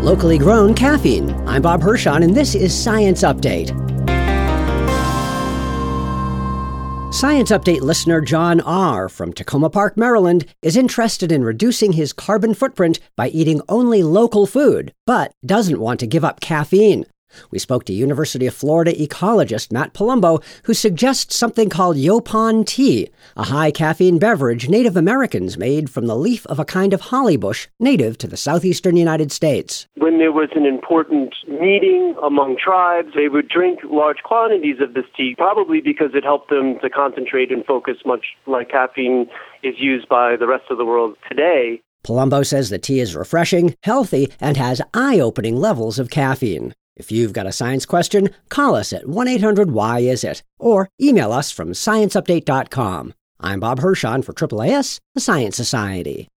locally grown caffeine. I'm Bob Hirschon, and this is Science Update. Science Update listener John R. from Tacoma Park, Maryland, is interested in reducing his carbon footprint by eating only local food, but doesn't want to give up caffeine. We spoke to University of Florida ecologist Matt Palumbo, who suggests something called Yaupon tea, a high-caffeine beverage Native Americans made from the leaf of a kind of holly bush native to the southeastern United States. When there was an important meeting among tribes, they would drink large quantities of this tea, probably because it helped them to concentrate and focus, much like caffeine is used by the rest of the world today. Palumbo says the tea is refreshing, healthy, and has eye-opening levels of caffeine. If you've got a science question, call us at 1-800-WHY-IS-IT or email us from scienceupdate.com. I'm Bob Hirschon for AAAS, the Science Society.